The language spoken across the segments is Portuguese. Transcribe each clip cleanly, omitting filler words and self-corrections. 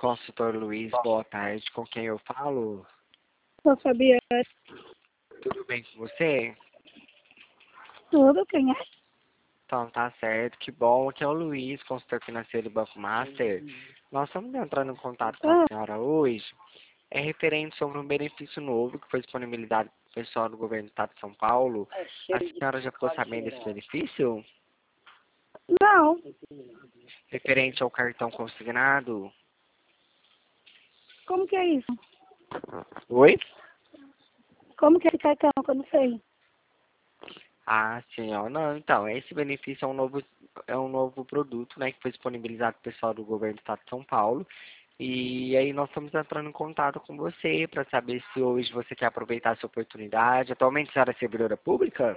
Consultor Luiz, boa tarde. Com quem eu falo? Sou Fabiana. Tudo bem com você? Tudo, quem é? Então tá certo, que bom. Aqui é o Luiz, consultor financeiro do Banco Master. Nós estamos entrando em contato com a senhora hoje. É referente sobre um benefício novo que foi disponibilizado para o pessoal do governo do estado de São Paulo. A senhora já ficou sabendo desse benefício? Não. Referente ao cartão consignado? Como que é isso? Oi? Como que é esse cartão que eu não sei? Ah, sim, ó. Não, então, esse benefício é um novo produto, né, que foi disponibilizado para o pessoal do governo do estado de São Paulo. E aí nós estamos entrando em contato com você para saber se hoje você quer aproveitar essa oportunidade. Atualmente a senhora é servidora pública?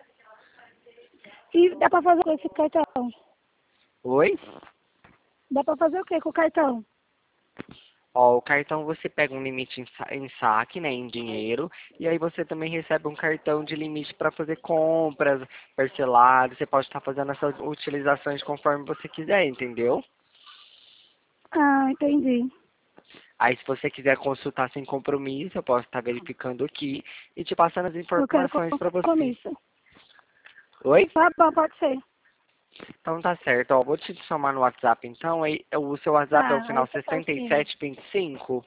E dá pra fazer o que com esse cartão? Oi? Dá pra fazer o que com o cartão? Ó, o cartão você pega um limite em saque, né, em dinheiro, e aí você também recebe um cartão de limite para fazer compras parceladas. Você pode estar fazendo essas utilizações conforme você quiser, entendeu? Ah, entendi. Aí, se você quiser consultar sem compromisso, eu posso estar verificando aqui e te passando as Eu quero informações para você. compromisso. Oi? Tá bom, pode ser. Então tá certo, ó. Vou te chamar no WhatsApp então. Aí, o seu WhatsApp é o Tá, final aí tá certinho. 6725.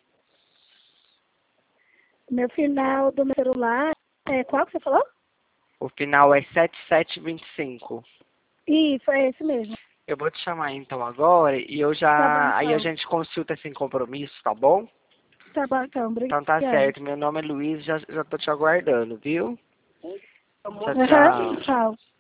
Meu final do meu celular é qual que você falou? O final é 7725. Isso, é esse mesmo. Eu vou te chamar então agora e eu Tá bom, já. Aí a então. gente consulta sem compromisso, tá bom? Tá bom, então. Então tá Obrigada. certo. Meu nome é Luiz, já tô te aguardando, viu? Tchau, Aham, tchau. tchau.